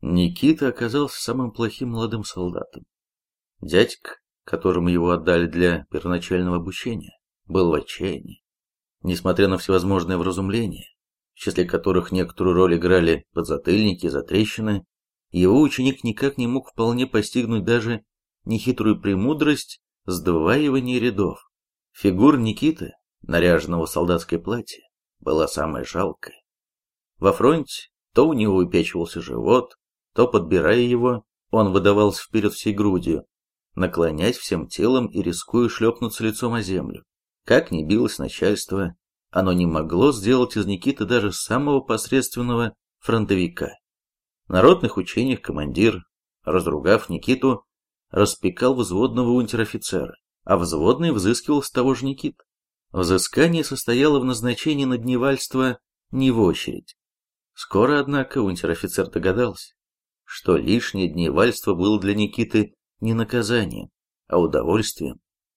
Никита оказался самым плохим молодым солдатом. Дядька, которому его отдали для первоначального обучения, был в отчаянии. Несмотря на всевозможные вразумления, в числе которых некоторую роль играли подзатыльники и затрещины, его ученик никак не мог вполне постигнуть даже нехитрую премудрость сдваивания рядов. Фигура Никиты, наряженного в солдатское платье, была самая жалкая. Во фронте то у него выпячивался живот, то, подбирая его, он выдавался вперед всей грудью, наклоняясь всем телом и рискуя шлепнуться лицом о землю. Как ни билось начальство, оно не могло сделать из Никиты даже самого посредственного фронтовика. На ротных учениях командир, разругав Никиту, распекал взводного унтер-офицера, а взводный взыскивал с того же Никиты. Взыскание состояло в назначении на дневальство не в очередь. Скоро, однако, унтер-офицер догадался, что лишнее дневальство было для Никиты не наказанием, а удовольствием.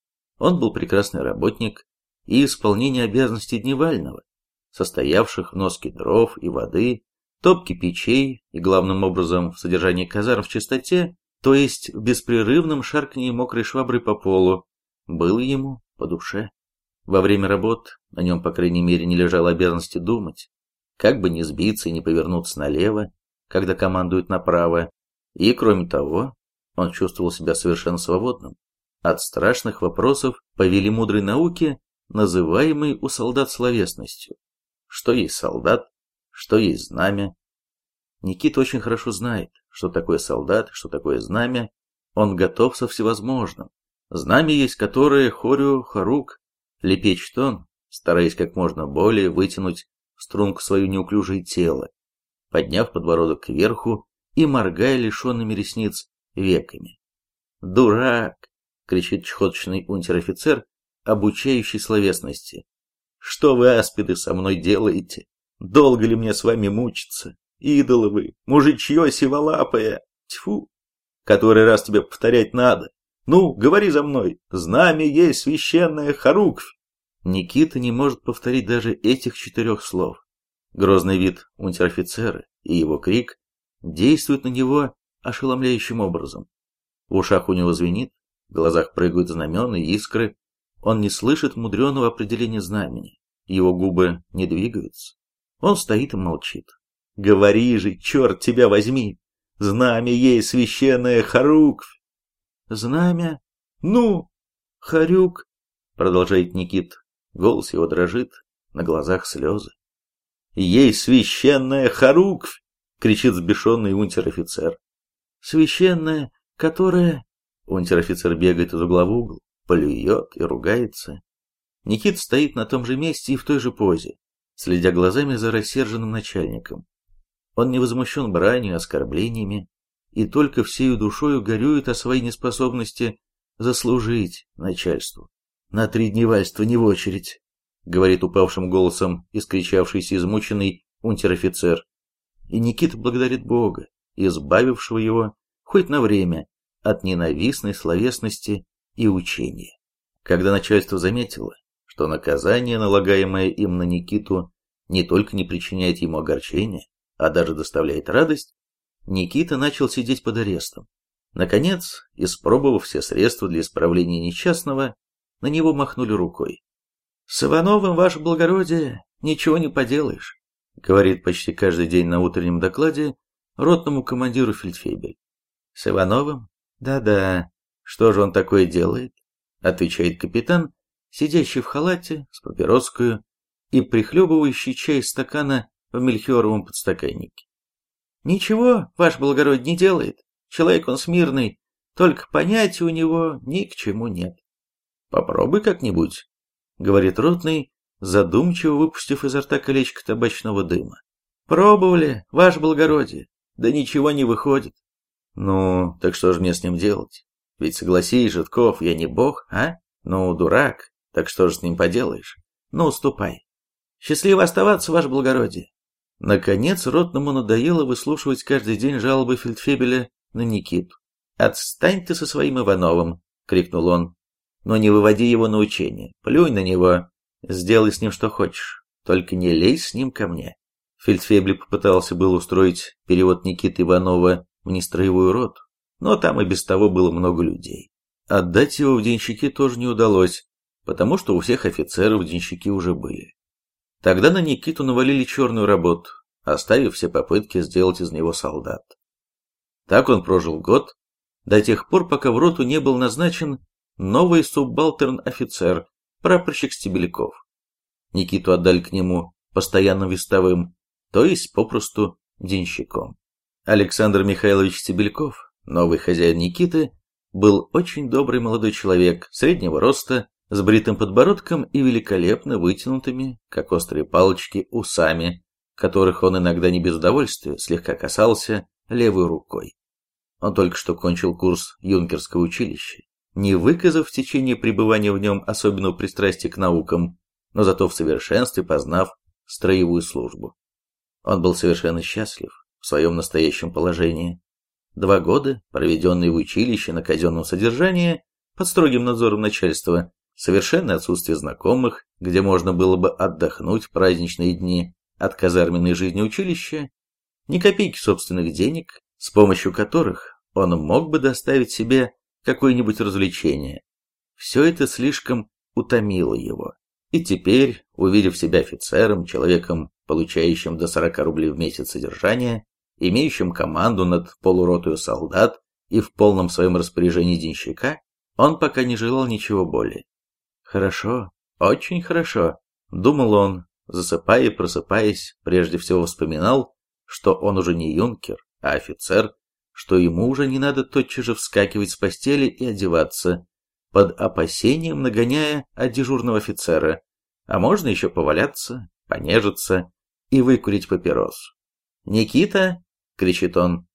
Он был прекрасный работник, и исполнение обязанностей дневального, состоявших в носке дров и воды, топке печей и, главным образом, в содержании казарм в чистоте, то есть в беспрерывном шарканье мокрой швабры по полу, было ему по душе. Во время работ на нем, по крайней мере, не лежало обязанности думать, как бы не сбиться и не повернуться налево, когда командуют направо, и, кроме того, он чувствовал себя совершенно свободным от страшных вопросов по велимудрой науке, называемой у солдат словесностью. Что есть солдат, что есть знамя. Никита очень хорошо знает, что такое солдат, что такое знамя. Он готов со всевозможным. Знамя есть которое хорю хорук, лепечет он, стараясь как можно более вытянуть в струнку свое неуклюжее тело, подняв подбородок кверху и моргая лишенными ресниц веками. «Дурак!» — кричит чехоточный унтер-офицер, обучающий словесности. «Что вы, аспиды, со мной делаете? Долго ли мне с вами мучиться? Идолы вы, мужичье сиволапое! Тьфу! Который раз тебе повторять надо? Ну, говори за мной, знамя есть священная хоруквь!» Никита не может повторить даже этих 4 слов. Грозный вид унтер-офицера и его крик действуют на него ошеломляющим образом. В ушах у него звенит, в глазах прыгают знамена и искры. Он не слышит мудреного определения знамени, его губы не двигаются. Он стоит и молчит. «Говори же, черт тебя возьми! Знамя есть священная хоруквь!» «Знамя? Ну, хорюк!» — продолжает Никит. Голос его дрожит, на глазах слезы. «Есть священная хоруквь!» — кричит взбешенный унтер-офицер. «Священная, которая...» Унтер-офицер бегает из угла в угол, плюет и ругается. Никит стоит на том же месте и в той же позе, следя глазами за рассерженным начальником. Он не возмущен бранью и оскорблениями, и только всею душою горюет о своей неспособности заслужить начальству. «На 3 дневальства не в очередь», — говорит упавшим голосом искричавшийся измученный унтер-офицер. И Никита благодарит Бога, избавившего его, хоть на время, от ненавистной словесности и учения. Когда начальство заметило, что наказание, налагаемое им на Никиту, не только не причиняет ему огорчения, а даже доставляет радость, Никита начал сидеть под арестом. Наконец, испробовав все средства для исправления несчастного, на него махнули рукой. «С Ивановым, ваше благородие, ничего не поделаешь», говорит почти каждый день на утреннем докладе ротному командиру фельдфебель. «С Ивановым? Да-да. Что же он такое делает?» Отвечает капитан, сидящий в халате с папироскою и прихлебывающий чай из стакана в мельхиоровом подстаканнике. «Ничего, ваше благородие, не делает. Человек он смирный, только понятия у него ни к чему нет». «Попробуй как-нибудь», — говорит ротный, задумчиво выпустив изо рта колечко табачного дыма. «Пробовали, ваше благородие, да ничего не выходит». «Ну, так что же мне с ним делать? Ведь согласись, Житков, я не бог, а? Ну, дурак, так что же с ним поделаешь? Ну, ступай. Счастливо оставаться, ваше благородие». Наконец, ротному надоело выслушивать каждый день жалобы фельдфебеля на Никиту. «Отстань ты со своим Ивановым!» — крикнул он. «Но не выводи его на учение, плюнь на него, сделай с ним что хочешь, только не лезь с ним ко мне». Фельдфебель попытался был устроить перевод Никиты Иванова в нестроевую роту, но там и без того было много людей. Отдать его в денщики тоже не удалось, потому что у всех офицеров денщики уже были. Тогда на Никиту навалили черную работу, оставив все попытки сделать из него солдат. Так он прожил год, до тех пор, пока в роту не был назначен новый суббалтерн-офицер, прапорщик Стебельков. Никиту отдали к нему постоянным вестовым, то есть попросту денщиком. Александр Михайлович Стебельков, новый хозяин Никиты, был очень добрый молодой человек, среднего роста, с бритым подбородком и великолепно вытянутыми, как острые палочки, усами, которых он иногда не без удовольствия слегка касался левой рукой. Он только что кончил курс юнкерского училища, не выказав в течение пребывания в нем особенного пристрастия к наукам, но зато в совершенстве познав строевую службу. Он был совершенно счастлив в своем настоящем положении. 2 года, проведенные в училище на казенном содержании, под строгим надзором начальства, совершенное отсутствие знакомых, где можно было бы отдохнуть в праздничные дни от казарменной жизни училища, ни копейки собственных денег, с помощью которых он мог бы доставить себе какое-нибудь развлечение. Все это слишком утомило его. И теперь, увидев себя офицером, человеком, получающим до 40 рублей в месяц содержания, имеющим команду над полуротою солдат и в полном своем распоряжении денщика, он пока не желал ничего более. «Хорошо, очень хорошо», — думал он, засыпая и просыпаясь, прежде всего вспоминал, что он уже не юнкер, а офицер, что ему уже не надо тотчас же вскакивать с постели и одеваться, под опасением нагоняя от дежурного офицера, а можно еще поваляться, понежиться и выкурить папиросу. «Никита!» — кричит он.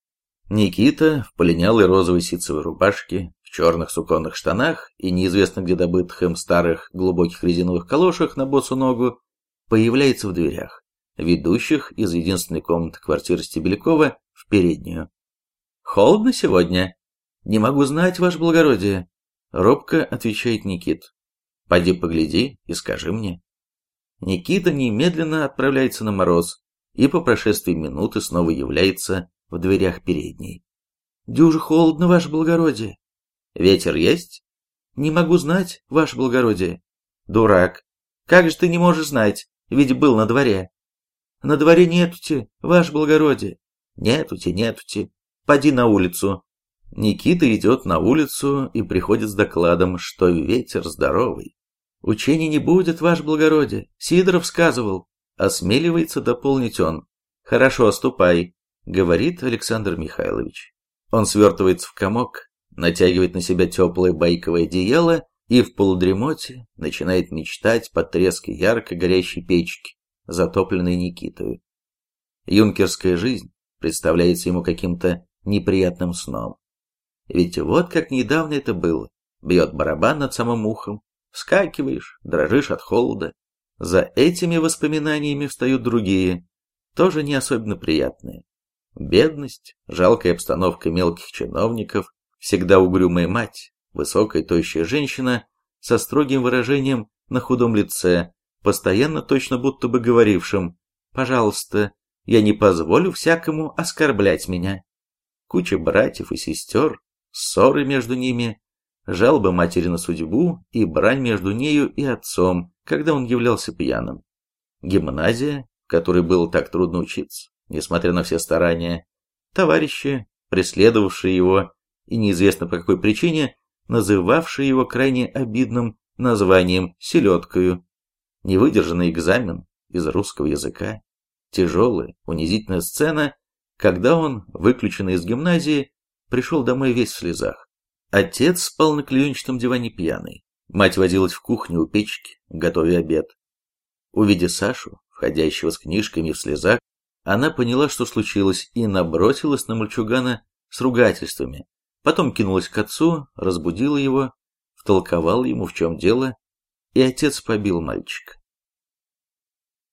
Никита в полинялой розовой ситцевой рубашке, в черных суконных штанах и неизвестно где добытых им старых глубоких резиновых калошах на босу ногу появляется в дверях, ведущих из единственной комнаты квартиры Стебелькова в переднюю. «Холодно сегодня?» «Не могу знать, ваше благородие», — робко отвечает Никит. «Поди погляди и скажи мне». Никита немедленно отправляется на мороз и по прошествии минуты снова является в дверях передней. «Дюже холодно, ваше благородие». «Ветер есть?» «Не могу знать, ваше благородие». «Дурак! Как же ты не можешь знать, ведь был на дворе». «На дворе нетути, ваше благородие». «Нетути. Поди на улицу». Никита идет на улицу и приходит с докладом, что ветер здоровый. «Учений не будет, ваше благородие, Сидоров сказывал», — осмеливается дополнить он. «Хорошо, ступай», — говорит Александр Михайлович. Он свертывается в комок, натягивает на себя теплое байковое одеяло и в полудремоте начинает мечтать под трески ярко горящей печки, затопленной Никитою. Юнкерская жизнь представляется ему каким-то неприятным сном. Ведь вот как недавно это было. Бьет барабан над самым ухом, вскакиваешь, дрожишь от холода. За этими воспоминаниями встают другие, тоже не особенно приятные. Бедность, жалкая обстановка мелких чиновников, всегда угрюмая мать, высокая тощая женщина со строгим выражением на худом лице, постоянно точно будто бы говорившим: «Пожалуйста, я не позволю всякому оскорблять меня». Куча братьев и сестер, ссоры между ними, жалобы матери на судьбу и брань между нею и отцом, когда он являлся пьяным. Гимназия, в которой было так трудно учиться, несмотря на все старания, товарищи, преследовавшие его и неизвестно по какой причине называвшие его крайне обидным названием «селедкою», невыдержанный экзамен из русского языка, тяжелая, унизительная сцена, когда он, выключенный из гимназии, пришел домой весь в слезах. Отец спал на клеенчатом диване пьяный, мать возилась в кухню у печки, готовя обед. Увидя Сашу, входящего с книжками в слезах, она поняла, что случилось, и набросилась на мальчугана с ругательствами. Потом кинулась к отцу, разбудила его, втолковала ему, в чем дело, и отец побил мальчика.